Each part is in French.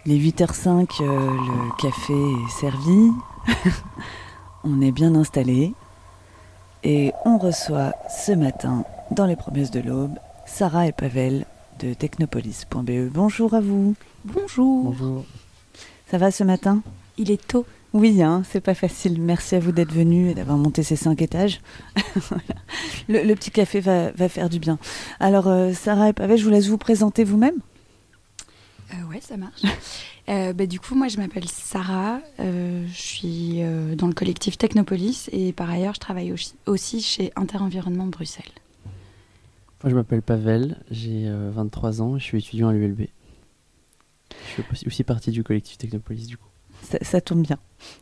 Il est 8h05, le café est servi, on est bien installé et on reçoit ce matin, dans les promesses de l'aube, Sarah et Pavel de Technopolis.be. Bonjour à vous. Bonjour. Bonjour. Ça va ce matin ? Il est tôt. Oui, c'est pas facile. Merci à vous d'être venus et d'avoir monté ces 5 étages. Voilà. Le petit café va faire du bien. Alors, Sarah et Pavel, je vous laisse vous présenter vous-même. Ouais, ça marche. Du coup, moi, je m'appelle Sarah. Je suis dans le collectif Technopolis et par ailleurs, je travaille aussi chez Interenvironnement Bruxelles. Moi, je m'appelle Pavel, j'ai 23 ans, je suis étudiant à l'ULB. Je fais aussi partie du collectif Technopolis, du coup. Ça tombe bien.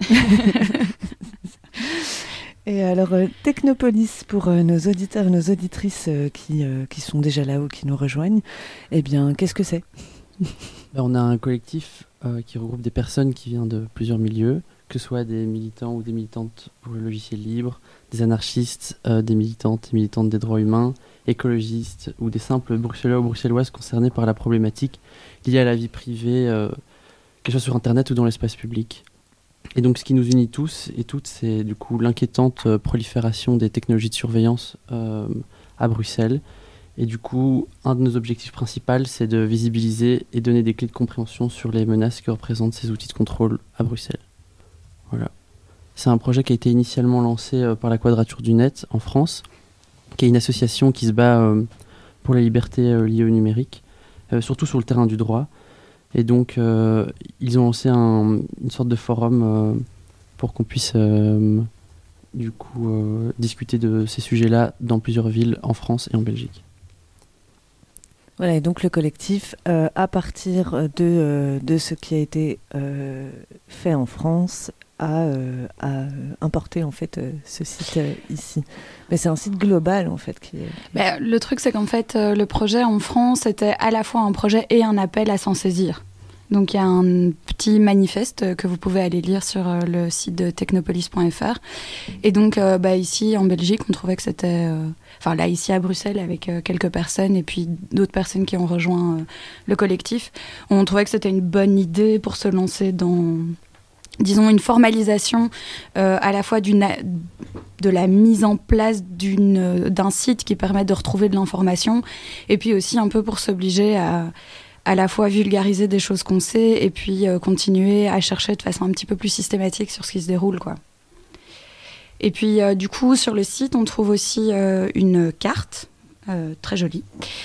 Et alors, Technopolis, pour nos auditeurs et nos auditrices qui sont déjà là ou qui nous rejoignent, eh bien, qu'est-ce que c'est ? On a un collectif qui regroupe des personnes qui viennent de plusieurs milieux, que ce soit des militants ou des militantes pour le logiciel libre, des anarchistes, des militantes et militantes des droits humains, écologistes ou des simples bruxellois ou bruxelloises concernés par la problématique liée à la vie privée, que ce soit sur Internet ou dans l'espace public. Et donc ce qui nous unit tous et toutes, c'est du coup l'inquiétante prolifération des technologies de surveillance à Bruxelles. Et du coup, un de nos objectifs principaux, c'est de visibiliser et donner des clés de compréhension sur les menaces que représentent ces outils de contrôle à Bruxelles. Voilà. C'est un projet qui a été initialement lancé par la Quadrature du Net en France, qui est une association qui se bat pour les libertés liées au numérique, surtout sur le terrain du droit. Et donc, ils ont lancé une sorte de forum pour qu'on puisse discuter de ces sujets-là dans plusieurs villes en France et en Belgique. Voilà, et donc le collectif, à partir de ce qui a été fait en France, a importé en fait ce site ici. Mais c'est un site global en fait qui est... Le truc, c'est qu'en fait, le projet en France était à la fois un projet et un appel à s'en saisir. Donc il y a un petit manifeste que vous pouvez aller lire sur le site de technopolis.fr. Et donc ici en Belgique, on trouvait que c'était... ici à Bruxelles avec quelques personnes et puis d'autres personnes qui ont rejoint le collectif, on trouvait que c'était une bonne idée pour se lancer dans... disons une formalisation à la fois de la mise en place d'un site qui permet de retrouver de l'information et puis aussi un peu pour s'obliger à la fois vulgariser des choses qu'on sait et puis continuer à chercher de façon un petit peu plus systématique sur ce qui se déroule, quoi. Et puis du coup sur le site on trouve aussi une carte très jolie,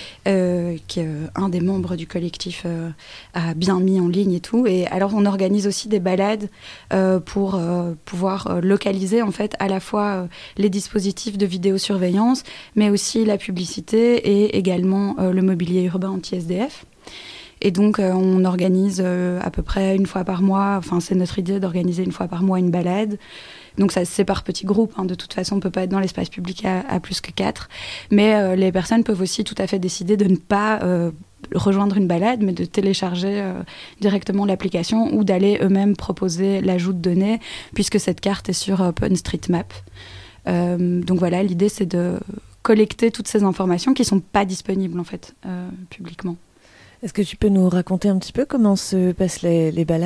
qu'un des membres du collectif a bien mis en ligne et tout. Et alors on organise aussi des balades pour pouvoir localiser en fait à la fois les dispositifs de vidéosurveillance, mais aussi la publicité et également le mobilier urbain anti-SDF. Et donc on organise à peu près une fois par mois, enfin c'est notre idée d'organiser une fois par mois une balade. Donc ça se sépare petits groupes, de toute façon on ne peut pas être dans l'espace public à plus que 4, mais les personnes peuvent aussi tout à fait décider de ne pas rejoindre une balade, mais de télécharger directement l'application ou d'aller eux-mêmes proposer l'ajout de données, puisque cette carte est sur OpenStreetMap. Donc voilà, l'idée c'est de collecter toutes ces informations qui ne sont pas disponibles en fait publiquement. Est-ce que tu peux nous raconter un petit peu comment se passent les balades ?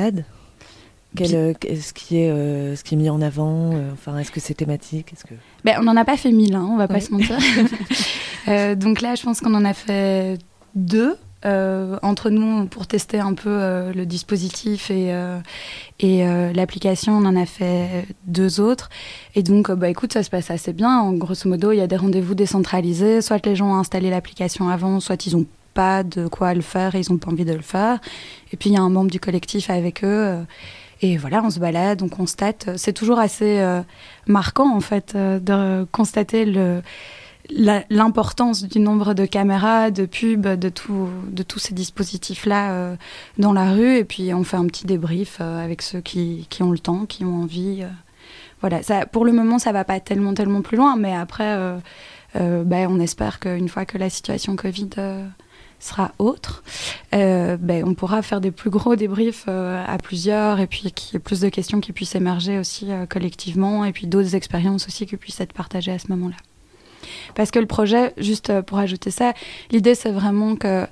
Ce qui est mis en avant, est-ce que c'est thématique ? On n'en a pas fait 1000, on va pas se mentir. Donc là, je pense qu'on en a fait 2 entre nous pour tester un peu le dispositif et l'application. On en a fait 2 autres. Et donc, écoute, ça se passe assez bien. En grosso modo, il y a des rendez-vous décentralisés. Soit les gens ont installé l'application avant, soit ils n'ont pas de quoi le faire et ils n'ont pas envie de le faire. Et puis, il y a un membre du collectif avec eux. Et voilà, on se balade, on constate. C'est toujours assez marquant, en fait, de constater l'importance du nombre de caméras, de pubs, de tous ces dispositifs-là dans la rue. Et puis, on fait un petit débrief avec ceux qui ont le temps, qui ont envie. Voilà, ça, pour le moment, ça ne va pas tellement plus loin. Mais après, on espère qu'une fois que la situation Covid... sera autre, on pourra faire des plus gros débriefs à plusieurs et puis qu'il y ait plus de questions qui puissent émerger aussi collectivement et puis d'autres expériences aussi qui puissent être partagées à ce moment-là. Parce que le projet, juste pour ajouter ça, l'idée c'est vraiment qu'il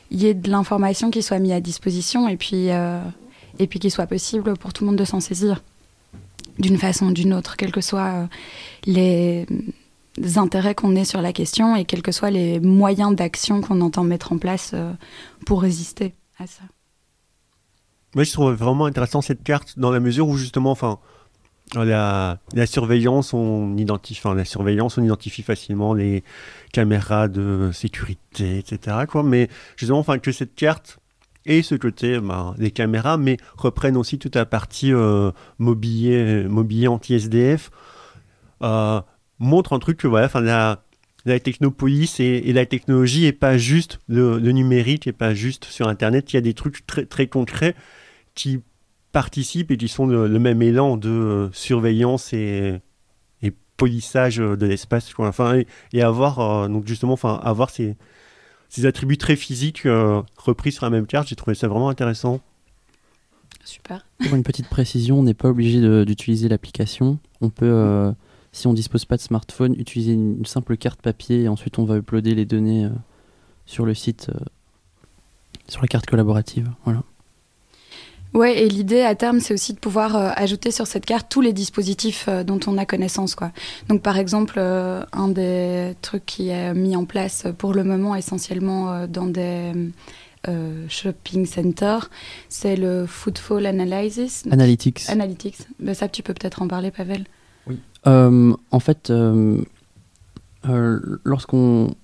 y ait de l'information qui soit mise à disposition et puis qu'il soit possible pour tout le monde de s'en saisir d'une façon ou d'une autre, quels que soient les intérêts qu'on ait sur la question et quels que soient les moyens d'action qu'on entend mettre en place pour résister à ça. Moi, je trouve vraiment intéressant cette carte dans la mesure où justement, la surveillance, on identifie facilement les caméras de sécurité, etc. Mais justement, que cette carte ait ce côté des caméras, mais reprenne aussi toute la partie mobilier anti-SDF, montre un truc que la technopolis et la technologie n'est pas juste le numérique, et pas juste sur Internet. Il y a des trucs très, très concrets qui participent et qui sont le même élan de surveillance et polissage de l'espace, quoi. Et avoir donc justement avoir ces attributs très physiques repris sur la même carte. J'ai trouvé ça vraiment intéressant. Super. Pour une petite précision, on n'est pas obligé d'utiliser l'application. On peut, si on ne dispose pas de smartphone, utiliser une simple carte papier et ensuite on va uploader les données sur le site, sur la carte collaborative. Voilà. Ouais, et l'idée à terme, c'est aussi de pouvoir ajouter sur cette carte tous les dispositifs dont on a connaissance, quoi. Donc par exemple, un des trucs qui est mis en place pour le moment essentiellement dans des shopping centers, c'est le Footfall Analysis. Analytics. Ben, ça, tu peux peut-être en parler, Pavel. Oui. En fait, lorsqu'on...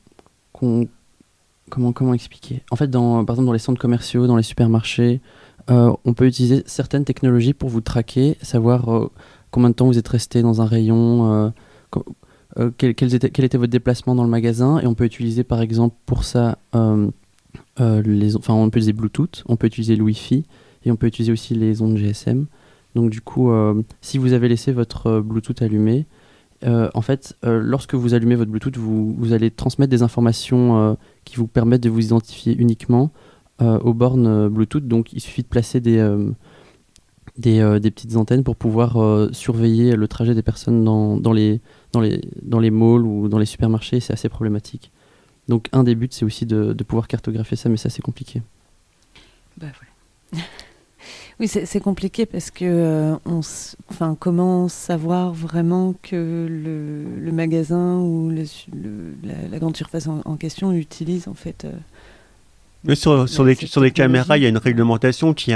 Comment expliquer ? En fait, par exemple, dans les centres commerciaux, dans les supermarchés, on peut utiliser certaines technologies pour vous traquer, savoir combien de temps vous êtes resté dans un rayon, quel était votre déplacement dans le magasin, et on peut utiliser par exemple pour ça, on peut utiliser Bluetooth, on peut utiliser le Wi-Fi, et on peut utiliser aussi les ondes GSM. Donc du coup, si vous avez laissé votre Bluetooth allumé, en fait, lorsque vous allumez votre Bluetooth, vous allez transmettre des informations qui vous permettent de vous identifier uniquement aux bornes Bluetooth. Donc il suffit de placer des petites antennes pour pouvoir surveiller le trajet des personnes dans les malls ou dans les supermarchés. C'est assez problématique. Donc un des buts, c'est aussi de pouvoir cartographier ça, mais ça c'est compliqué. Bah voilà. Oui, c'est compliqué parce que comment savoir vraiment que le magasin ou la grande surface en question utilise en fait. Mais sur les caméras, il y a une réglementation qui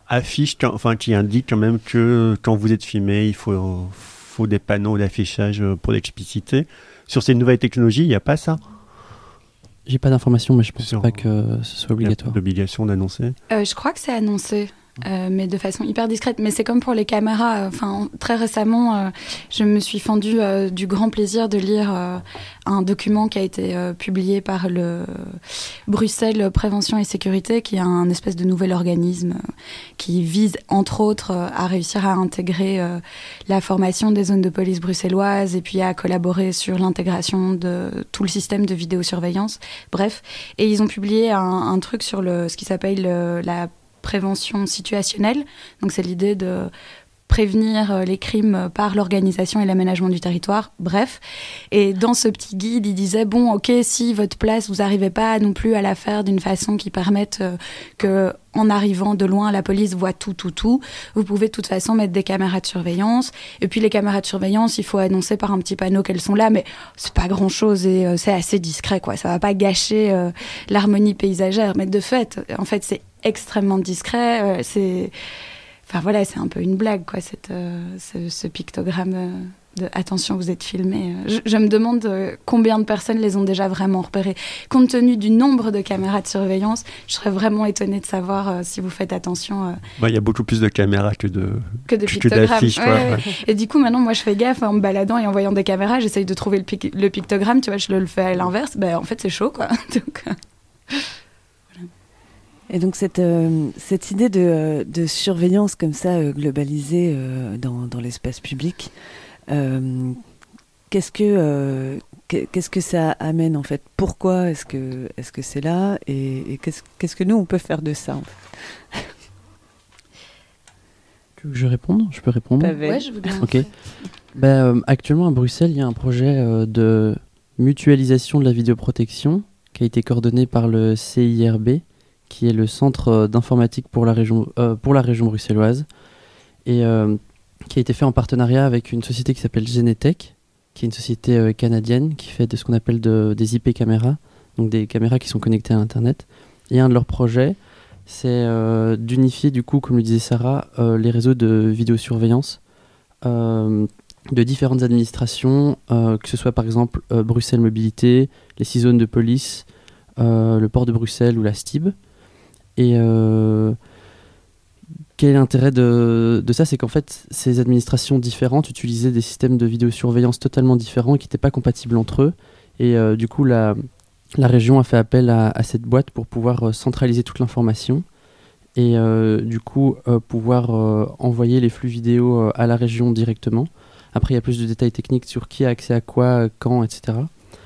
indique quand même que quand vous êtes filmé, il faut des panneaux d'affichage pour l'expliciter. Sur ces nouvelles technologies, il n'y a pas ça. J'ai pas d'informations, mais je pense pas que ce soit obligatoire. Il y a l'obligation d'annoncer. Je crois que c'est annoncé. Mais de façon hyper discrète. Mais c'est comme pour les caméras. Très récemment, je me suis fendue du grand plaisir de lire un document qui a été publié par le Bruxelles Prévention et Sécurité, qui est un espèce de nouvel organisme qui vise, entre autres, à réussir à intégrer la formation des zones de police bruxelloises et puis à collaborer sur l'intégration de tout le système de vidéosurveillance. Bref. Et ils ont publié un truc sur ce qui s'appelle la prévention situationnelle. Donc c'est l'idée de prévenir les crimes par l'organisation et l'aménagement du territoire, bref. Et dans ce petit guide, il disait, bon, ok, si votre place, vous n'arrivez pas non plus à la faire d'une façon qui permette que, en arrivant de loin, la police voit tout, vous pouvez de toute façon mettre des caméras de surveillance. Et puis les caméras de surveillance, il faut annoncer par un petit panneau qu'elles sont là, mais c'est pas grand-chose et c'est assez discret, quoi. Ça va pas gâcher l'harmonie paysagère. Mais de fait, en fait, c'est extrêmement discret. C'est un peu une blague, quoi, ce pictogramme de « attention, vous êtes filmé ». Je me demande combien de personnes les ont déjà vraiment repérés. Compte tenu du nombre de caméras de surveillance, je serais vraiment étonnée de savoir si vous faites attention. Il y a beaucoup plus de caméras que pictogrammes. d'affiches. Ouais. Et du coup, maintenant, moi, je fais gaffe en me baladant et en voyant des caméras. J'essaye de trouver le pictogramme, tu vois, je le fais à l'inverse. En fait, c'est chaud, quoi. Donc... Et donc cette idée de surveillance comme ça globalisée dans l'espace public, qu'est-ce que ça amène en fait ? Pourquoi est-ce que c'est là et qu'est-ce que nous on peut faire de ça en fait ? Tu veux que je réponde ? Je peux répondre ? Ouais, je veux bien. Ok. Actuellement à Bruxelles, il y a un projet de mutualisation de la vidéoprotection qui a été coordonné par le CIRB, qui est le Centre d'informatique pour la région bruxelloise, et qui a été fait en partenariat avec une société qui s'appelle Genetech, qui est une société canadienne qui fait de ce qu'on appelle des IP caméras, donc des caméras qui sont connectées à Internet. Et un de leurs projets, c'est d'unifier, du coup, comme le disait Sarah, les réseaux de vidéosurveillance de différentes administrations, que ce soit par exemple Bruxelles Mobilité, les 6 zones de police, le port de Bruxelles ou la STIB. Et quel est l'intérêt de ça? C'est qu'en fait, ces administrations différentes utilisaient des systèmes de vidéosurveillance totalement différents qui n'étaient pas compatibles entre eux. Et du coup, la région a fait appel à cette boîte pour pouvoir centraliser toute l'information et du coup pouvoir envoyer les flux vidéo à la région directement. Après, il y a plus de détails techniques sur qui a accès à quoi, quand, etc.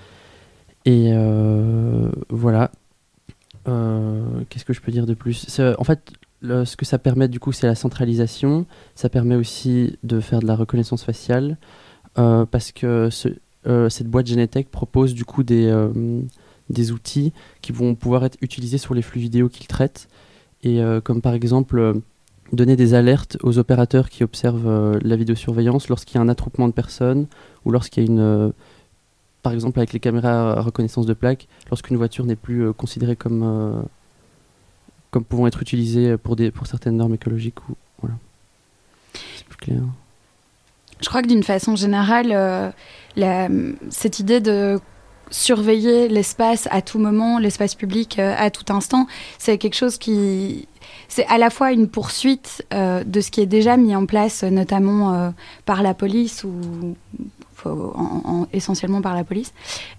Et voilà. Qu'est-ce que je peux dire de plus? En fait, ce que ça permet, du coup, c'est la centralisation. Ça permet aussi de faire de la reconnaissance faciale parce que cette boîte Genetech propose du coup des outils qui vont pouvoir être utilisés sur les flux vidéo qu'ils traitent. Et comme par exemple donner des alertes aux opérateurs qui observent la vidéosurveillance lorsqu'il y a un attroupement de personnes ou lorsqu'il y a une... par exemple avec les caméras à reconnaissance de plaques, lorsqu'une voiture n'est plus considérée comme pouvant être utilisée pour certaines normes écologiques. Voilà. C'est plus clair. Je crois que d'une façon générale, cette idée de surveiller l'espace à tout moment, l'espace public à tout instant, c'est quelque chose qui... C'est à la fois une poursuite de ce qui est déjà mis en place, notamment par la police, ou essentiellement par la police,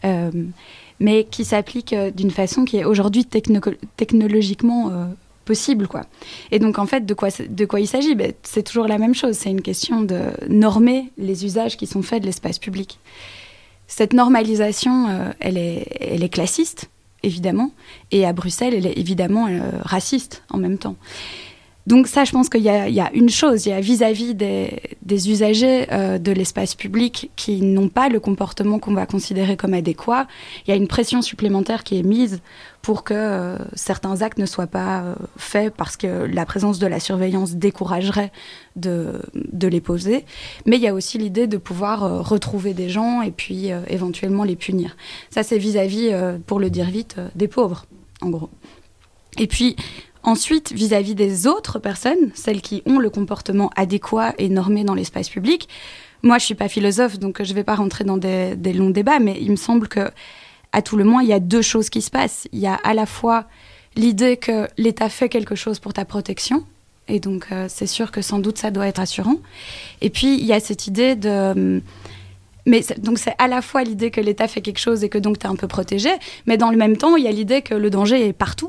mais qui s'applique d'une façon qui est aujourd'hui technologiquement possible, quoi. Et donc, en fait, de quoi il s'agit? C'est toujours la même chose. C'est une question de normer les usages qui sont faits de l'espace public. Cette normalisation, elle est classiste, évidemment, et à Bruxelles, elle est évidemment raciste en même temps. Donc ça, je pense qu'il y a une chose, il y a vis-à-vis des usagers de l'espace public qui n'ont pas le comportement qu'on va considérer comme adéquat, il y a une pression supplémentaire qui est mise pour que certains actes ne soient pas faits parce que la présence de la surveillance découragerait de les poser. Mais il y a aussi l'idée de pouvoir retrouver des gens et puis éventuellement les punir. Ça, c'est vis-à-vis, pour le dire vite, des pauvres, en gros. Et puis... Ensuite, vis-à-vis des autres personnes, celles qui ont le comportement adéquat et normé dans l'espace public, moi je suis pas philosophe, donc je vais pas rentrer dans des longs débats, mais il me semble que, à tout le moins, il y a deux choses qui se passent. Il y a à la fois l'idée que l'État fait quelque chose pour ta protection, et donc c'est sûr que sans doute ça doit être rassurant. Et puis il y a cette idée de... donc c'est à la fois l'idée que l'État fait quelque chose et que donc tu es un peu protégé, mais dans le même temps, il y a l'idée que le danger est partout.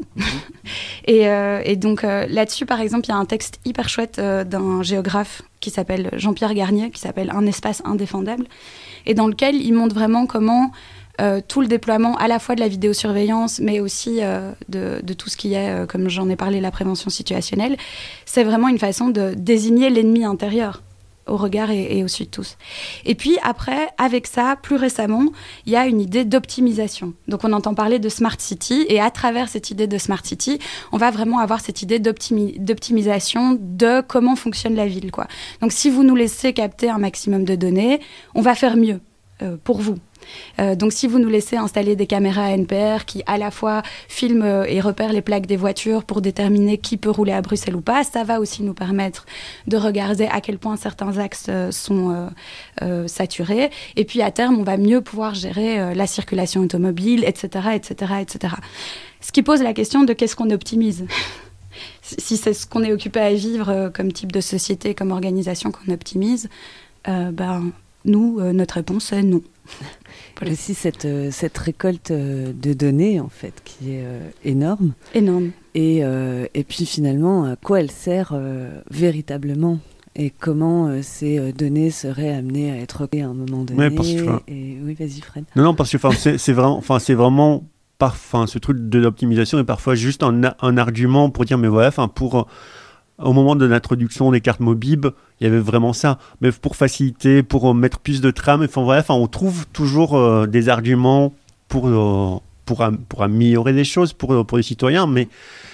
Et donc là-dessus, par exemple, il y a un texte hyper chouette d'un géographe qui s'appelle Jean-Pierre Garnier, qui s'appelle « Un espace indéfendable », et dans lequel il montre vraiment comment tout le déploiement à la fois de la vidéosurveillance, mais aussi de tout ce qui est, comme j'en ai parlé, la prévention situationnelle, c'est vraiment une façon de désigner l'ennemi intérieur au regard et au su de tous. Et puis après, avec ça, plus récemment, il y a une idée d'optimisation. Donc on entend parler de Smart City, et à travers cette idée de Smart City, on va vraiment avoir cette idée d'optimisation de comment fonctionne la ville, quoi. Donc si vous nous laissez capter un maximum de données, on va faire mieux pour vous. Donc si vous nous laissez installer des caméras NPR qui à la fois filment et repèrent les plaques des voitures pour déterminer qui peut rouler à Bruxelles ou pas, ça va aussi nous permettre de regarder à quel point certains axes sont saturés, et puis à terme on va mieux pouvoir gérer la circulation automobile, etc., etc., etc. Ce qui pose la question de qu'est-ce qu'on optimise. Si c'est ce qu'on est occupé à vivre comme type de société, comme organisation qu'on optimise, nous, notre réponse est non. Voilà. Aussi cette récolte de données, en fait, qui est énorme. Énorme. Et puis finalement, à quoi elle sert véritablement, et comment ces données seraient amenées à être à un moment donné. Oui, vas-y Fred. Non, parce que c'est vraiment ce truc de l'optimisation est parfois juste un argument pour dire, mais voilà, au moment de l'introduction des cartes Mobib, il y avait vraiment ça. Mais pour faciliter, pour mettre plus de trame, on trouve toujours des arguments pour pour améliorer les choses pour les citoyens, mais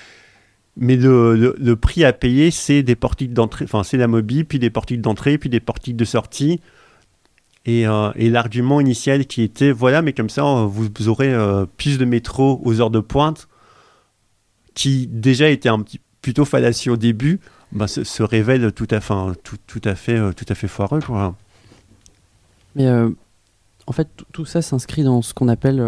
le prix à payer, c'est des portiques d'entrée, enfin c'est la mobile, puis des portiques d'entrée, puis des portiques de sortie. Et l'argument initial qui était, voilà, mais comme ça, vous aurez plus de métro aux heures de pointe, qui déjà était plutôt fallacieux au début, se révèle tout à fait foireux, quoi. Mais en fait, tout ça s'inscrit dans ce qu'on appelle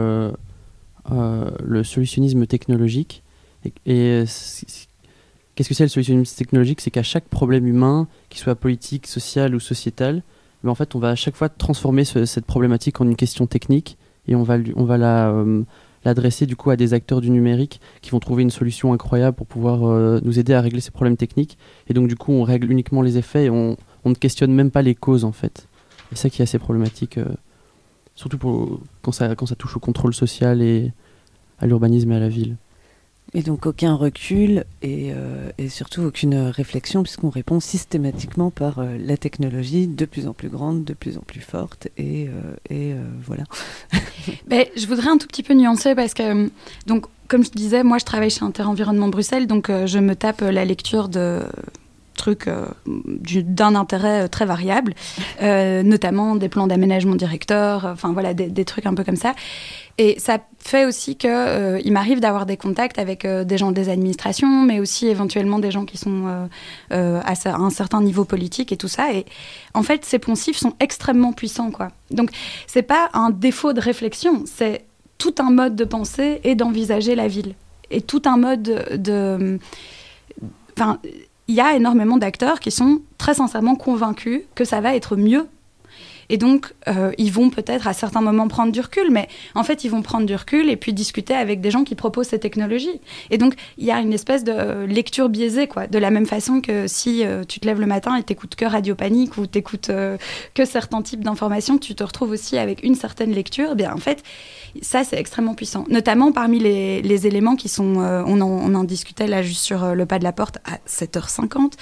le solutionnisme technologique. Et qu'est-ce que c'est le solutionnisme technologique ? C'est qu'à chaque problème humain, qu'il soit politique, social ou sociétal, mais en fait, on va à chaque fois transformer cette problématique en une question technique et on va l'adresser du coup à des acteurs du numérique qui vont trouver une solution incroyable pour pouvoir nous aider à régler ces problèmes techniques. Et donc, du coup, on règle uniquement les effets et on ne questionne même pas les causes, en fait. Et ça qui est assez problématique, surtout quand ça touche au contrôle social et à l'urbanisme et à la ville. Et donc aucun recul et surtout aucune réflexion, puisqu'on répond systématiquement par la technologie de plus en plus grande, de plus en plus forte, et voilà. Je voudrais un tout petit peu nuancer parce que, donc, comme je disais, moi je travaille chez Interenvironnement Bruxelles, donc je me tape la lecture de trucs d'un intérêt très variable, notamment des plans d'aménagement directeur, enfin voilà, des trucs un peu comme ça. Et ça fait aussi qu'il m'arrive d'avoir des contacts avec des gens des administrations, mais aussi éventuellement des gens qui sont à un certain niveau politique et tout ça. Et en fait, ces poncifs sont extrêmement puissants, quoi. Donc, c'est pas un défaut de réflexion, c'est tout un mode de pensée et d'envisager la ville. Et tout un mode de... Enfin, il y a énormément d'acteurs qui sont très sincèrement convaincus que ça va être mieux. Et donc, ils vont peut-être à certains moments prendre du recul, mais en fait, ils vont prendre du recul et puis discuter avec des gens qui proposent ces technologies. Et donc, il y a une espèce de lecture biaisée, quoi. De la même façon que si tu te lèves le matin et t'écoutes que Radio Panique ou t'écoutes que certains types d'informations, tu te retrouves aussi avec une certaine lecture. Eh bien, en fait, ça, c'est extrêmement puissant. Notamment parmi les éléments qui sont... on en discutait là juste sur le pas de la porte à 7h50.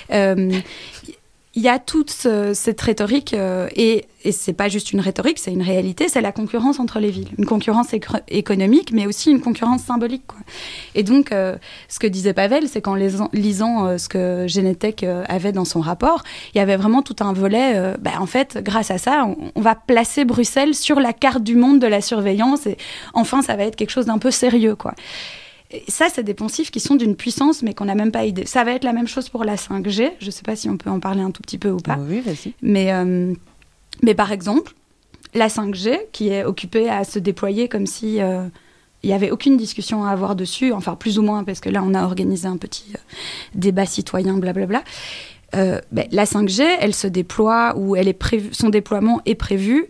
Il y a toute cette rhétorique, et c'est pas juste une rhétorique, c'est une réalité, c'est la concurrence entre les villes. Une concurrence économique, mais aussi une concurrence symbolique, quoi. Et donc, ce que disait Pavel, c'est qu'en lisant ce que Genetec avait dans son rapport, il y avait vraiment tout un volet, en fait, grâce à ça, on va placer Bruxelles sur la carte du monde de la surveillance, et enfin, ça va être quelque chose d'un peu sérieux, quoi. Et ça, c'est des poncifs qui sont d'une puissance, mais qu'on n'a même pas idée. Ça va être la même chose pour la 5G. Je ne sais pas si on peut en parler un tout petit peu ou pas. Oui, vas-y. Mais par exemple, la 5G, qui est occupée à se déployer comme si il n'y avait aucune discussion à avoir dessus, enfin plus ou moins, parce que là, on a organisé un petit débat citoyen, blablabla. La 5G, elle se déploie, ou son déploiement est prévu.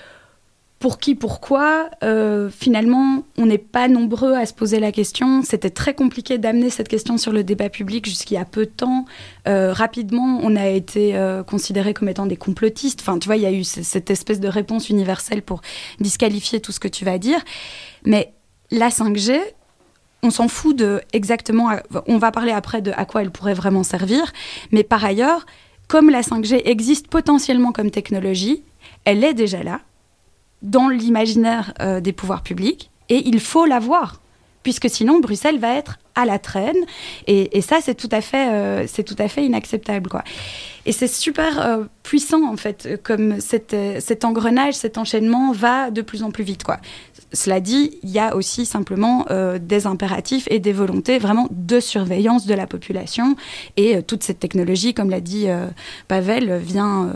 Pour qui, pourquoi, finalement, on n'est pas nombreux à se poser la question. C'était très compliqué d'amener cette question sur le débat public jusqu'il y a peu de temps. Rapidement, on a été considérés comme étant des complotistes. Enfin, tu vois, il y a eu cette espèce de réponse universelle pour disqualifier tout ce que tu vas dire. Mais la 5G, on s'en fout de exactement... On va parler après de à quoi elle pourrait vraiment servir. Mais par ailleurs, comme la 5G existe potentiellement comme technologie, elle est déjà là, dans l'imaginaire des pouvoirs publics, et il faut l'avoir, puisque sinon Bruxelles va être à la traîne, et ça c'est tout à fait inacceptable, quoi. Et c'est super puissant en fait, comme cet engrenage, cet enchaînement va de plus en plus vite, quoi. Cela dit, il y a aussi simplement des impératifs et des volontés vraiment de surveillance de la population, et toute cette technologie, comme l'a dit Pavel, vient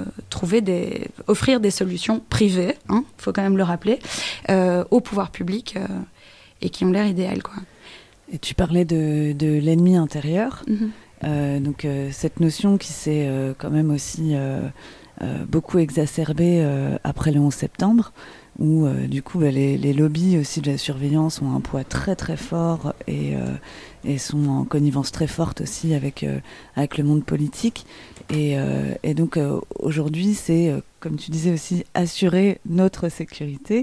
offrir des solutions privées, faut quand même le rappeler, au pouvoir public, et qui ont l'air idéales, quoi. Et tu parlais de l'ennemi intérieur, donc cette notion qui s'est quand même aussi beaucoup exacerbée après le 11 septembre, où du coup les lobbies aussi de la surveillance ont un poids très très fort et sont en connivence très forte aussi avec le monde politique. Et donc aujourd'hui c'est, comme tu disais aussi, assurer notre sécurité.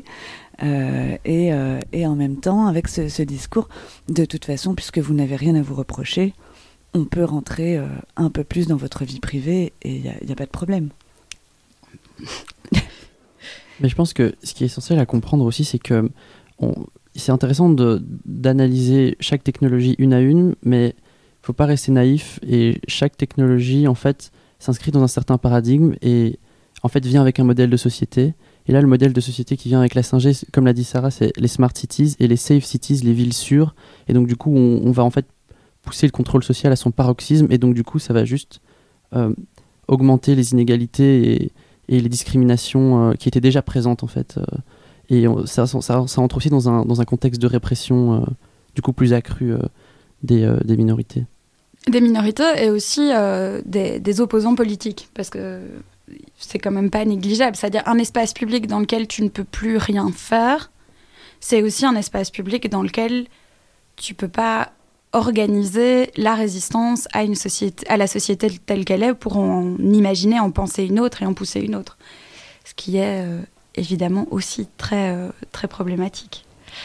Et en même temps, avec ce discours, de toute façon, puisque vous n'avez rien à vous reprocher, on peut rentrer un peu plus dans votre vie privée et il n'y a pas de problème. Mais je pense que ce qui est essentiel à comprendre aussi, c'est que c'est intéressant d'analyser chaque technologie une à une, mais il ne faut pas rester naïf. Et chaque technologie, en fait, s'inscrit dans un certain paradigme et, en fait, vient avec un modèle de société. Et là, le modèle de société qui vient avec la 5G, comme l'a dit Sarah, c'est les smart cities et les safe cities, les villes sûres. Et donc, du coup, on va en fait pousser le contrôle social à son paroxysme. Et donc, du coup, ça va juste augmenter les inégalités et les discriminations qui étaient déjà présentes, en fait. Et ça entre aussi dans un contexte de répression du coup plus accru des minorités. Des minorités et aussi des opposants politiques, parce que c'est quand même pas négligeable. C'est-à-dire un espace public dans lequel tu ne peux plus rien faire, c'est aussi un espace public dans lequel tu peux pas organiser la résistance à la société telle qu'elle est pour en imaginer, en penser une autre et en pousser une autre. Ce qui est évidemment aussi très, très problématique.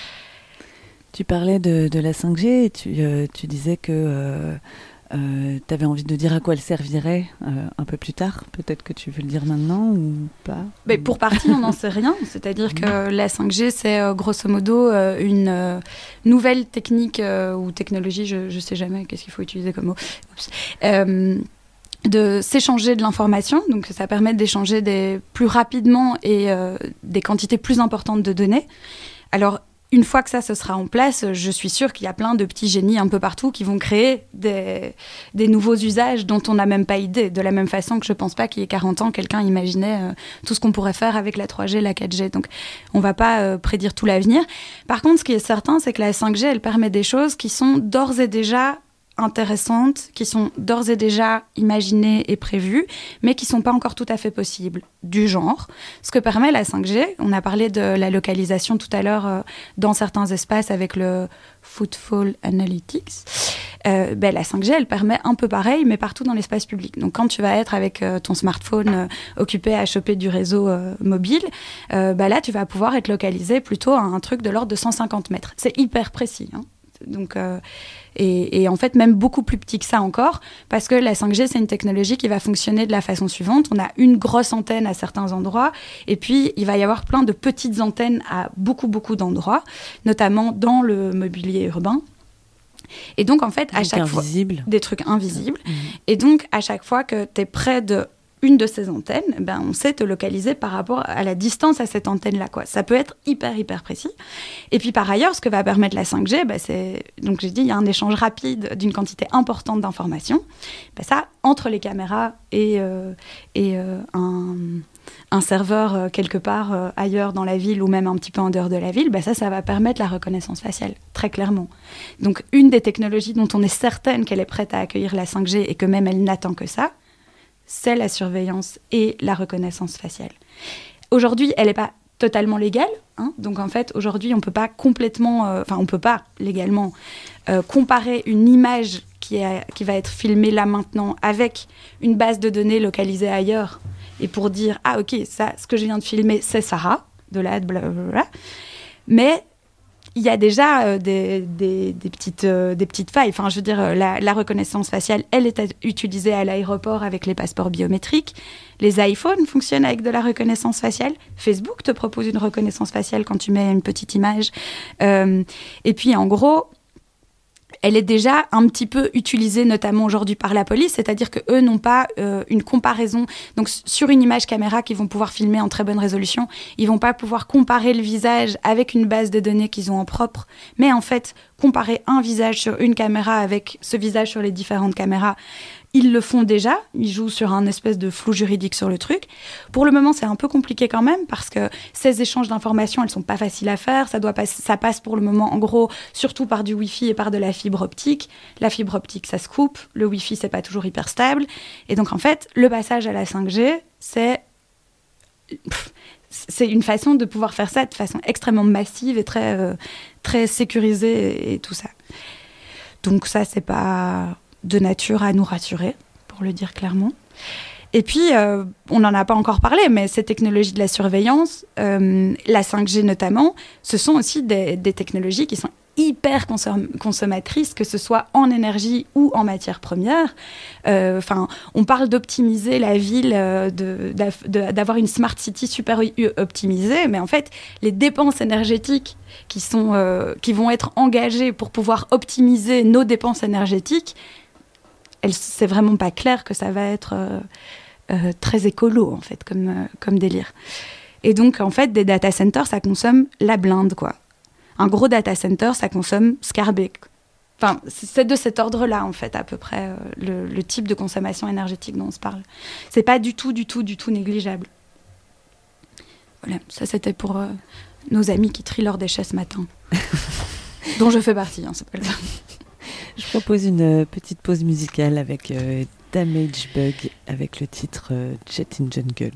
Tu parlais de la 5G et tu disais que tu avais envie de dire à quoi elle servirait un peu plus tard. Peut-être que tu veux le dire maintenant ou pas. Mais pour partie, on n'en sait rien. C'est-à-dire que la 5G, c'est grosso modo une nouvelle technique ou technologie, je ne sais jamais qu'est-ce qu'il faut utiliser comme mot. De s'échanger de l'information, donc ça permet d'échanger plus rapidement et des quantités plus importantes de données. Alors, une fois que ça se sera en place, je suis sûre qu'il y a plein de petits génies un peu partout qui vont créer des nouveaux usages dont on n'a même pas idée. De la même façon que je ne pense pas qu'il y ait 40 ans, quelqu'un imaginait tout ce qu'on pourrait faire avec la 3G, la 4G. Donc, on ne va pas prédire tout l'avenir. Par contre, ce qui est certain, c'est que la 5G, elle permet des choses qui sont d'ores et déjà intéressantes, qui sont d'ores et déjà imaginées et prévues, mais qui ne sont pas encore tout à fait possibles. Du genre, ce que permet la 5G, on a parlé de la localisation tout à l'heure dans certains espaces avec le Footfall Analytics, la 5G, elle permet un peu pareil, mais partout dans l'espace public. Donc quand tu vas être avec ton smartphone occupé à choper du réseau mobile, là, tu vas pouvoir être localisé plutôt à un truc de l'ordre de 150 mètres. C'est hyper précis, hein. Donc, et en fait, même beaucoup plus petit que ça encore, parce que la 5G, c'est une technologie qui va fonctionner de la façon suivante. On a une grosse antenne à certains endroits, et puis il va y avoir plein de petites antennes à beaucoup, beaucoup d'endroits, notamment dans le mobilier urbain. Et donc, en fait, à chaque fois... Des trucs invisibles. Et donc, à chaque fois que tu es près de une de ces antennes, on sait te localiser par rapport à la distance à cette antenne-là, quoi. Ça peut être hyper, hyper précis. Et puis, par ailleurs, ce que va permettre la 5G, c'est... Donc, j'ai dit, il y a un échange rapide d'une quantité importante d'informations. Ça, entre les caméras et un serveur quelque part ailleurs dans la ville ou même un petit peu en dehors de la ville, ça va permettre la reconnaissance faciale, très clairement. Donc, une des technologies dont on est certaine qu'elle est prête à accueillir la 5G et que même elle n'attend que ça, c'est la surveillance et la reconnaissance faciale. Aujourd'hui, elle n'est pas totalement légale, hein, donc en fait, aujourd'hui, on ne peut pas complètement... on ne peut pas légalement comparer une image qui va être filmée là maintenant avec une base de données localisée ailleurs et pour dire « Ah, ok, ça, ce que je viens de filmer, c'est Sarah, de là, blablabla. » Mais il y a déjà des petites failles. Enfin, je veux dire, la reconnaissance faciale, elle est utilisée à l'aéroport avec les passeports biométriques. Les iPhones fonctionnent avec de la reconnaissance faciale. Facebook te propose une reconnaissance faciale quand tu mets une petite image. Et puis, en gros... elle est déjà un petit peu utilisée, notamment aujourd'hui par la police, c'est-à-dire qu'eux n'ont pas une comparaison. Donc, sur une image caméra qu'ils vont pouvoir filmer en très bonne résolution, ils ne vont pas pouvoir comparer le visage avec une base de données qu'ils ont en propre, mais en fait, comparer un visage sur une caméra avec ce visage sur les différentes caméras, ils le font déjà, ils jouent sur un espèce de flou juridique sur le truc. Pour le moment, c'est un peu compliqué quand même parce que ces échanges d'informations, elles sont pas faciles à faire. Ça passe pour le moment, en gros, surtout par du Wi-Fi et par de la fibre optique. La fibre optique, ça se coupe. Le Wi-Fi, c'est pas toujours hyper stable. Et donc, en fait, le passage à la 5G, c'est une façon de pouvoir faire ça de façon extrêmement massive et très, très sécurisée et tout ça. Donc ça, c'est pas de nature à nous rassurer, pour le dire clairement. Et puis, on n'en a pas encore parlé, mais ces technologies de la surveillance, la 5G notamment, ce sont aussi des technologies qui sont hyper consommatrice, que ce soit en énergie ou en matières premières. On parle d'optimiser la ville, d'avoir une smart city super optimisée, mais en fait, les dépenses énergétiques qui vont être engagées pour pouvoir optimiser nos dépenses énergétiques, c'est vraiment pas clair que ça va être très écolo, en fait, comme délire. Et donc, en fait, des data centers, ça consomme la blinde, quoi. Un gros data center, ça consomme Scarbeck. Enfin, c'est de cet ordre-là, en fait, à peu près, le type de consommation énergétique dont on se parle. C'est pas du tout négligeable. Voilà, ça c'était pour nos amis qui trient leurs déchets ce matin. Dont je fais partie, c'est pas grave. Je propose une petite pause musicale avec Damage Bug, avec le titre Jet in Jungle.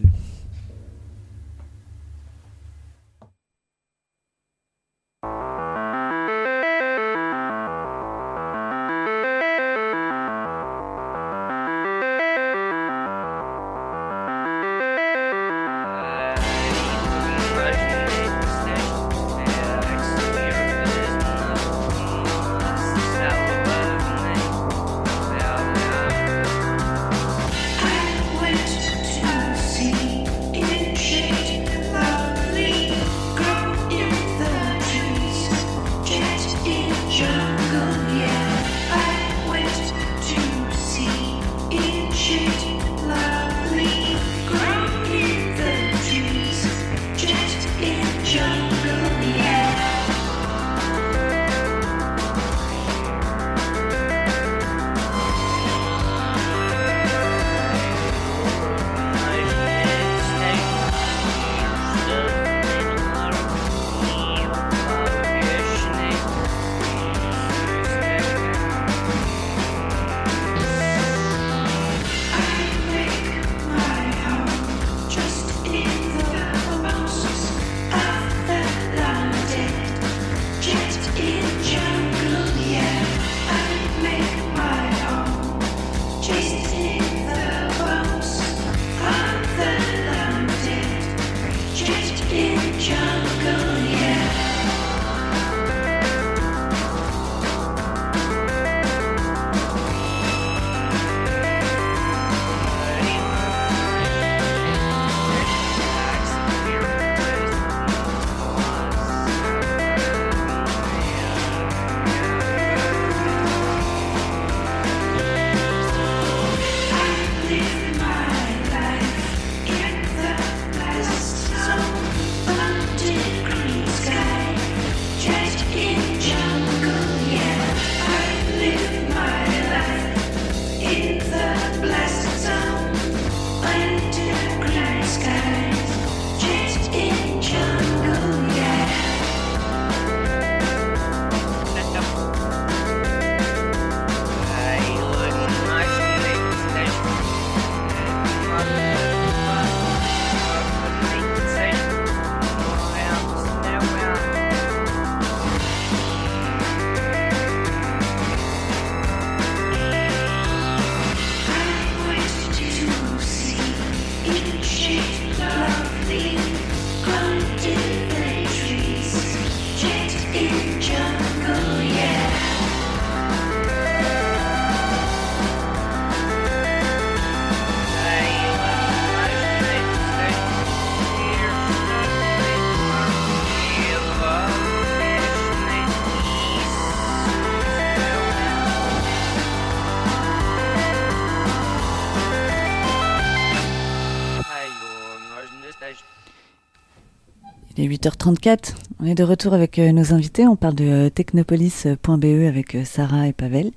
Il est 8h34, on est de retour avec nos invités, on parle de technopolis.be avec Sarah et Pavel.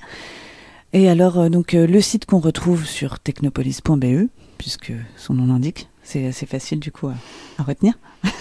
Et alors, donc, le site qu'on retrouve sur technopolis.be, puisque son nom l'indique, c'est assez facile du coup à retenir.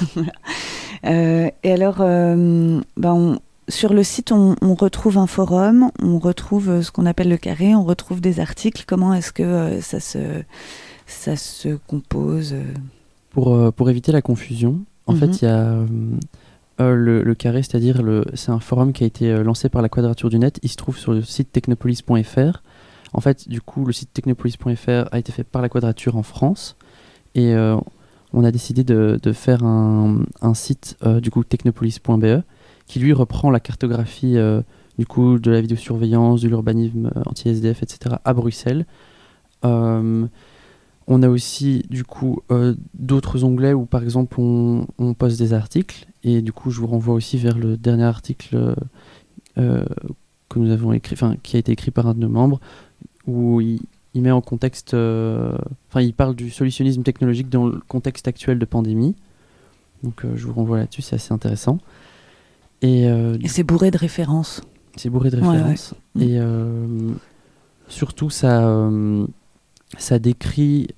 Et alors, sur le site, on retrouve un forum, on retrouve ce qu'on appelle le carré, on retrouve des articles. Comment est-ce que ça se compose Pour éviter la confusion, en fait, il y a le carré, c'est-à-dire c'est un forum qui a été lancé par la Quadrature du Net. Il se trouve sur le site technopolis.fr. En fait, du coup, le site technopolis.fr a été fait par la Quadrature en France. Et on a décidé de faire un site, du coup, technopolis.be, qui lui reprend la cartographie du coup de la vidéosurveillance, de l'urbanisme anti-SDF, etc. à Bruxelles. On a aussi du coup d'autres onglets où par exemple on poste des articles, et du coup je vous renvoie aussi vers le dernier article que nous avons écrit, qui a été écrit par un de nos membres, où il met en contexte, il parle du solutionnisme technologique dans le contexte actuel de pandémie. Donc je vous renvoie là-dessus, c'est assez intéressant. Et c'est bourré de références. C'est bourré de références. Ouais. Et surtout, ça décrit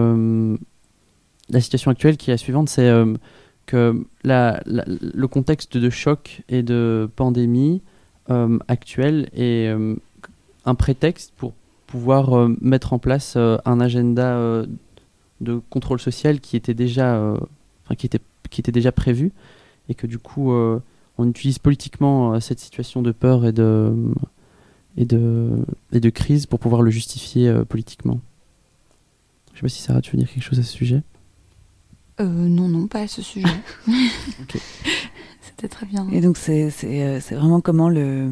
la situation actuelle qui est la suivante, c'est que le contexte de choc et de pandémie actuelle est un prétexte pour pouvoir mettre en place un agenda de contrôle social qui était déjà prévu, et que du coup on utilise politiquement cette situation de peur et de crise pour pouvoir le justifier politiquement. Je sais pas si Sarah, tu veux dire quelque chose à ce sujet ? Non, pas à ce sujet. Okay. C'était très bien. Et donc c'est vraiment comment le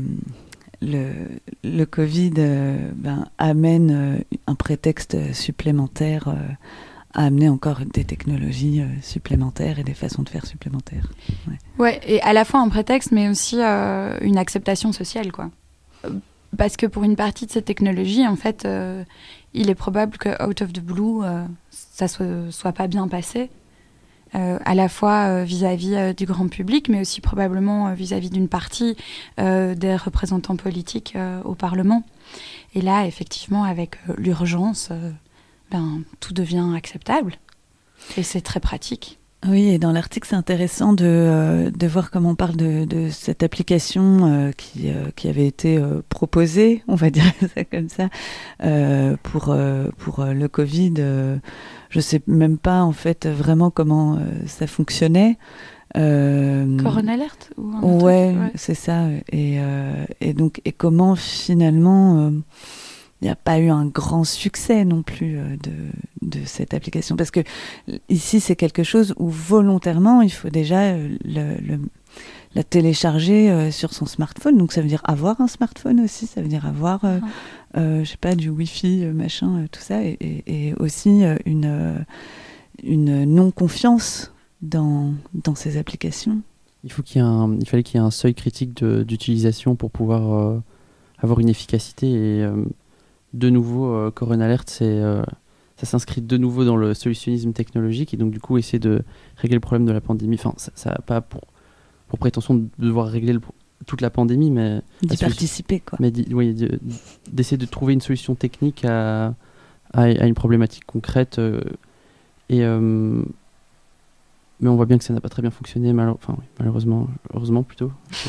Covid amène un prétexte supplémentaire à amener encore des technologies supplémentaires et des façons de faire supplémentaires. Ouais, et à la fois un prétexte, mais aussi une acceptation sociale, quoi. Parce que pour une partie de ces technologies, en fait, il est probable que out of the blue, ça soit pas bien passé. À la fois vis-à-vis du grand public, mais aussi probablement vis-à-vis d'une partie des représentants politiques au Parlement. Et là, effectivement, avec l'urgence, tout devient acceptable. Et c'est très pratique. Oui, et dans l'article, c'est intéressant de voir comment on parle de cette application qui avait été proposée, on va dire ça comme ça, pour le Covid. Je sais même pas en fait vraiment comment ça fonctionnait. Corona Alert ou un ouais, truc, c'est ça. Et comment finalement il n'y a pas eu un grand succès non plus de cette application, parce que ici c'est quelque chose où volontairement il faut déjà la télécharger sur son smartphone. Donc ça veut dire avoir un smartphone aussi, ça veut dire avoir je sais pas, du wifi machin, tout ça, et aussi une non-confiance dans ces applications. Il fallait qu'il y ait un seuil critique d'utilisation pour pouvoir avoir une efficacité, et de nouveau Corona Alert, ça s'inscrit de nouveau dans le solutionnisme technologique, et donc du coup essayer de régler le problème de la pandémie. Enfin, ça n'a pas pour prétention de devoir régler toute la pandémie, mais d'y participer, quoi. Mais d'essayer de trouver une solution technique à une problématique concrète, mais on voit bien que ça n'a pas très bien fonctionné, malheureusement, heureusement plutôt.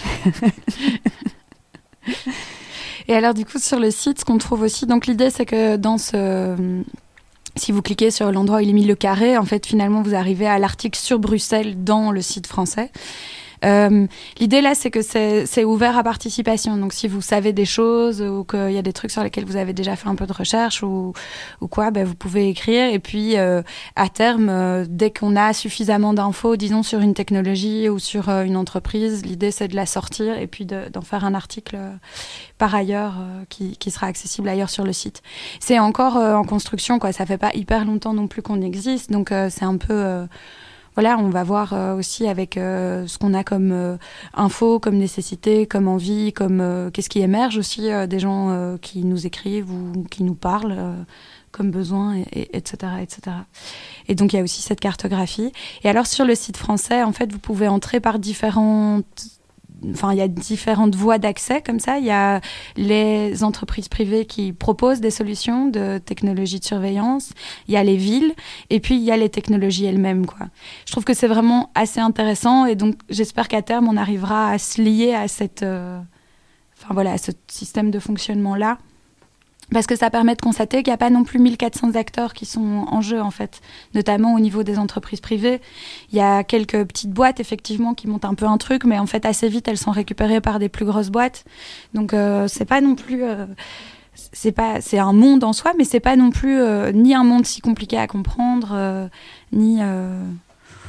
Et alors du coup sur le site, ce qu'on trouve aussi, donc l'idée c'est que si vous cliquez sur l'endroit où il est mis le carré, en fait finalement vous arrivez à l'article sur Bruxelles dans le site français. L'idée là, c'est que c'est ouvert à participation. Donc si vous savez des choses ou qu'il y a des trucs sur lesquels vous avez déjà fait un peu de recherche ou quoi, vous pouvez écrire. Et puis à terme, dès qu'on a suffisamment d'infos, disons sur une technologie ou sur une entreprise, l'idée c'est de la sortir et puis d'en faire un article par ailleurs qui sera accessible ailleurs sur le site. C'est encore en construction, quoi. Ça fait pas hyper longtemps non plus qu'on existe, donc c'est un peu voilà, on va voir aussi avec ce qu'on a comme info, comme nécessité, comme envie, comme qu'est-ce qui émerge aussi des gens qui nous écrivent ou qui nous parlent comme besoin, etc., etc. Et donc, il y a aussi cette cartographie. Et alors, sur le site français, en fait, vous pouvez entrer par il y a différentes voies d'accès comme ça. Il y a les entreprises privées qui proposent des solutions de technologie de surveillance. Il y a les villes et puis il y a les technologies elles-mêmes, quoi. Je trouve que c'est vraiment assez intéressant et donc j'espère qu'à terme on arrivera à se lier à à ce système de fonctionnement-là. Parce que ça permet de constater qu'il n'y a pas non plus 1400 acteurs qui sont en jeu, en fait, notamment au niveau des entreprises privées. Il y a quelques petites boîtes, effectivement, qui montent un peu un truc, mais en fait, assez vite, elles sont récupérées par des plus grosses boîtes. Donc, c'est pas non plus... c'est un monde en soi, mais c'est pas non plus ni un monde si compliqué à comprendre, ni...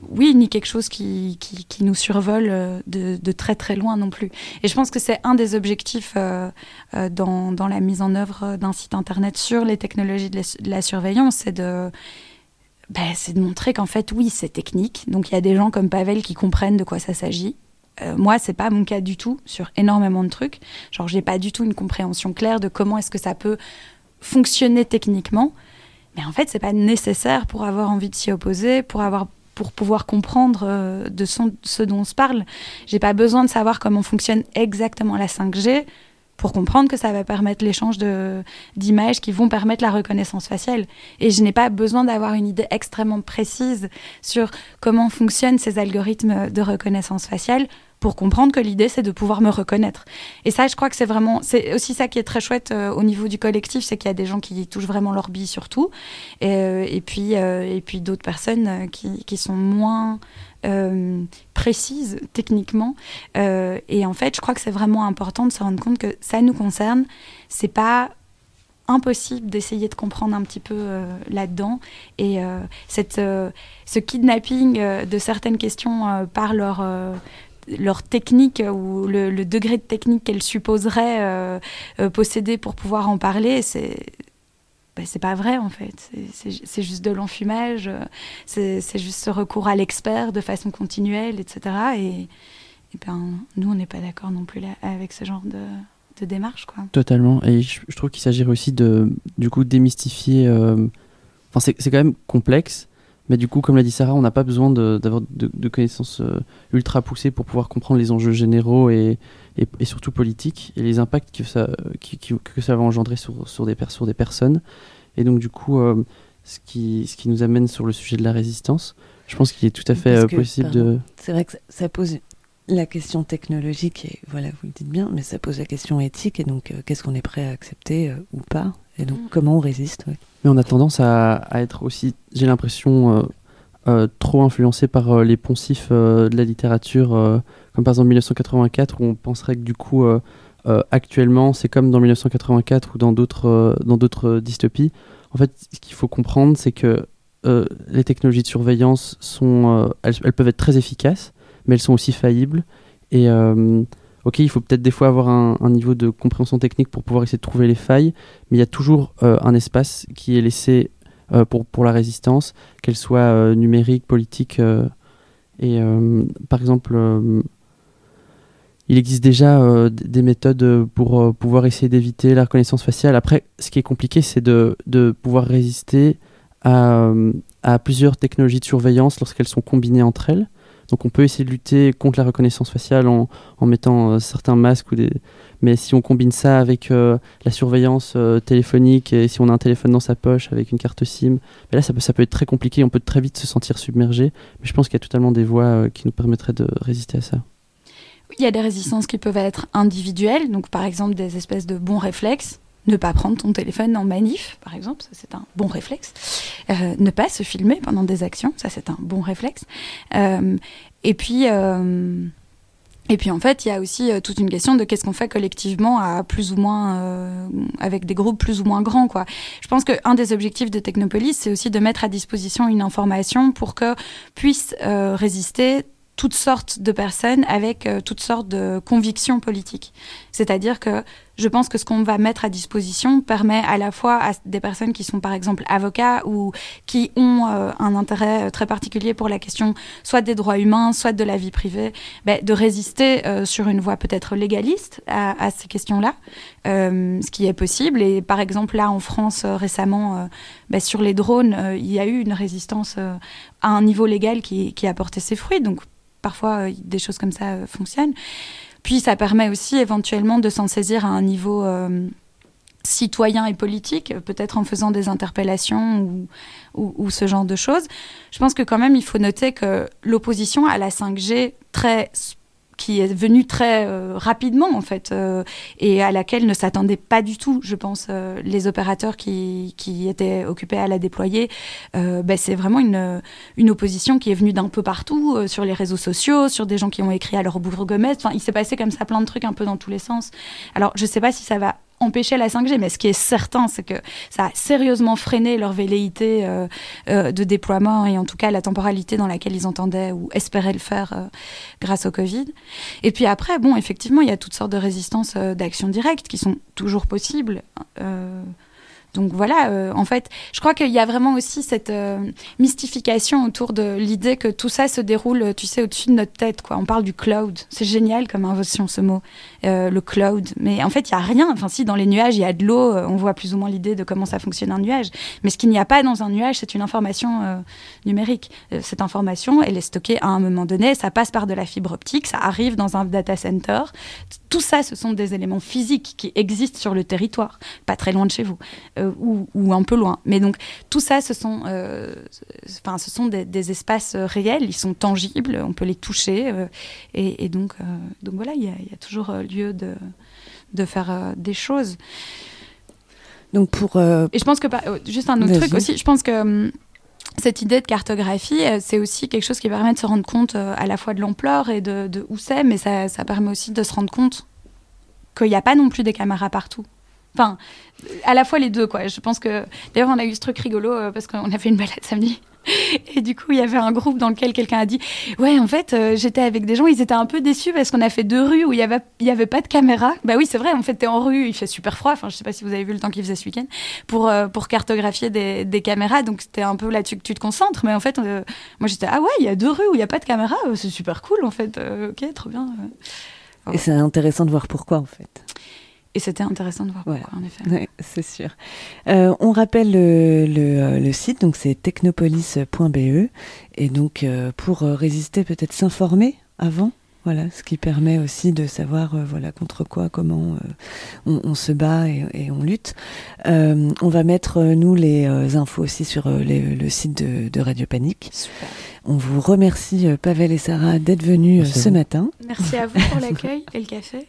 oui, ni quelque chose qui nous survole de très très loin non plus. Et je pense que c'est un des objectifs dans la mise en œuvre d'un site internet sur les technologies de la surveillance, c'est de montrer qu'en fait, oui, c'est technique. Donc il y a des gens comme Pavel qui comprennent de quoi ça s'agit. Moi, c'est pas mon cas du tout sur énormément de trucs. Genre, j'ai pas du tout une compréhension claire de comment est-ce que ça peut fonctionner techniquement. Mais en fait, c'est pas nécessaire pour avoir envie de s'y opposer, pour pouvoir comprendre ce dont on se parle. J'ai pas besoin de savoir comment fonctionne exactement la 5G pour comprendre que ça va permettre l'échange d'images qui vont permettre la reconnaissance faciale. Et je n'ai pas besoin d'avoir une idée extrêmement précise sur comment fonctionnent ces algorithmes de reconnaissance faciale pour comprendre que l'idée, c'est de pouvoir me reconnaître. Et ça, je crois que c'est aussi ça qui est très chouette au niveau du collectif, c'est qu'il y a des gens qui touchent vraiment leur bille sur tout, et puis d'autres personnes qui sont moins précises techniquement. Et en fait, je crois que c'est vraiment important de se rendre compte que ça nous concerne. C'est pas impossible d'essayer de comprendre un petit peu là-dedans. Et ce kidnapping de certaines questions par leur technique ou le degré de technique qu'elle supposerait posséder pour pouvoir en parler, c'est pas vrai en fait. C'est juste de l'enfumage, c'est juste ce recours à l'expert de façon continuelle, etc. Et nous, on n'est pas d'accord non plus là, avec ce genre de démarche, quoi. Totalement. Et je trouve qu'il s'agirait aussi de démystifier. C'est quand même complexe. Mais du coup, comme l'a dit Sarah, on n'a pas besoin d'avoir de connaissances ultra poussées pour pouvoir comprendre les enjeux généraux et surtout politiques et les impacts que ça va engendrer sur des personnes. Et donc, du coup, ce qui nous amène sur le sujet de la résistance, je pense qu'il est tout à fait possible de... C'est vrai que ça pose la question technologique, et voilà, vous le dites bien, mais ça pose la question éthique, et donc qu'est-ce qu'on est prêt à accepter ou pas, et donc comment on résiste, ouais. Mais on a tendance à être aussi, j'ai l'impression, trop influencé par les poncifs de la littérature, comme par exemple 1984, où on penserait que du coup, actuellement, c'est comme dans 1984 ou dans d'autres dystopies. En fait, ce qu'il faut comprendre, c'est que les technologies de surveillance elles peuvent être très efficaces, mais elles sont aussi faillibles. Et ok, il faut peut-être des fois avoir un niveau de compréhension technique pour pouvoir essayer de trouver les failles, mais il y a toujours un espace qui est laissé pour la résistance, qu'elle soit numérique, politique. Par exemple, il existe déjà des méthodes pour pouvoir essayer d'éviter la reconnaissance faciale. Après, ce qui est compliqué, c'est de pouvoir résister à plusieurs technologies de surveillance lorsqu'elles sont combinées entre elles. Donc on peut essayer de lutter contre la reconnaissance faciale en mettant certains masques, mais si on combine ça avec la surveillance téléphonique, et si on a un téléphone dans sa poche avec une carte SIM, mais là ça peut être très compliqué, on peut très vite se sentir submergé. Mais je pense qu'il y a totalement des voies qui nous permettraient de résister à ça. Il y a des résistances qui peuvent être individuelles, donc par exemple des espèces de bons réflexes. Ne pas prendre ton téléphone en manif, par exemple, ça c'est un bon réflexe. Ne pas se filmer pendant des actions, ça c'est un bon réflexe. Et puis en fait, il y a aussi toute une question de qu'est-ce qu'on fait collectivement à plus ou moins, avec des groupes plus ou moins grands, quoi. Je pense qu'un des objectifs de Technopolis, c'est aussi de mettre à disposition une information pour que puissent résister toutes sortes de personnes avec toutes sortes de convictions politiques. C'est-à-dire que je pense que ce qu'on va mettre à disposition permet à la fois à des personnes qui sont par exemple avocats ou qui ont un intérêt très particulier pour la question soit des droits humains, soit de la vie privée, de résister sur une voie peut-être légaliste à ces questions-là, ce qui est possible. Et par exemple là en France récemment, sur les drones, il y a eu une résistance à un niveau légal qui a porté ses fruits. Donc parfois, des choses comme ça fonctionnent. Puis, ça permet aussi éventuellement de s'en saisir à un niveau citoyen et politique, peut-être en faisant des interpellations ou ce genre de choses. Je pense que quand même, il faut noter que l'opposition à la 5G, qui est venue très rapidement, en fait, et à laquelle ne s'attendaient pas du tout, je pense, les opérateurs qui étaient occupés à la déployer. C'est vraiment une opposition qui est venue d'un peu partout, sur les réseaux sociaux, sur des gens qui ont écrit à leur bourgmestre. Enfin, il s'est passé comme ça plein de trucs un peu dans tous les sens. Alors, je ne sais pas si ça va empêcher la 5G, mais ce qui est certain, c'est que ça a sérieusement freiné leur velléité de déploiement et en tout cas la temporalité dans laquelle ils entendaient ou espéraient le faire grâce au Covid. Et puis après, bon, effectivement, il y a toutes sortes de résistances d'action directe qui sont toujours possibles. Donc voilà, en fait, je crois qu'il y a vraiment aussi cette mystification autour de l'idée que tout ça se déroule, tu sais, au-dessus de notre tête, quoi. On parle du cloud. C'est génial comme invention, ce mot, le cloud. Mais en fait, il n'y a rien. Enfin, si, dans les nuages, il y a de l'eau. On voit plus ou moins l'idée de comment ça fonctionne un nuage. Mais ce qu'il n'y a pas dans un nuage, c'est une information numérique. Cette information, elle est stockée à un moment donné. Ça passe par de la fibre optique. Ça arrive dans un data center. Tout ça, ce sont des éléments physiques qui existent sur le territoire, pas très loin de chez vous. Ou un peu loin. Mais donc, tout ça, ce sont des espaces réels, ils sont tangibles, on peut les toucher. Et donc voilà, il y a toujours lieu de faire des choses. Donc Et je pense que, juste un autre truc aussi, je pense que cette idée de cartographie, c'est aussi quelque chose qui permet de se rendre compte à la fois de l'ampleur et de où c'est, mais ça permet aussi de se rendre compte qu'il n'y a pas non plus des caméras partout. Enfin, à la fois les deux, quoi. Je pense que... D'ailleurs, on a eu ce truc rigolo parce qu'on a fait une balade samedi. Et du coup, il y avait un groupe dans lequel quelqu'un a dit « Ouais, en fait, j'étais avec des gens, ils étaient un peu déçus parce qu'on a fait 2 rues où il y avait pas de caméra. » Bah oui, c'est vrai, en fait, t'es en rue, il fait super froid. Enfin, je sais pas si vous avez vu le temps qu'il faisait ce week-end pour cartographier des caméras. Donc, c'était un peu là-dessus que tu te concentres. Mais en fait, moi, j'étais « Ah ouais, il y a 2 rues où il y a pas de caméra. C'est super cool, en fait. Ok, trop bien. » Et c'est intéressant de voir pourquoi, en fait. Et c'était intéressant de voir pourquoi, en effet. Ouais, c'est sûr. On rappelle le site, donc c'est technopolis.be. Et donc, pour résister, peut-être s'informer avant, voilà, ce qui permet aussi de savoir contre quoi, comment on se bat et on lutte. On va mettre, nous, les infos aussi sur le site de Radio Panique. Super. On vous remercie, Pavel et Sarah, d'être venus ce matin. Merci à vous pour l'accueil et le café.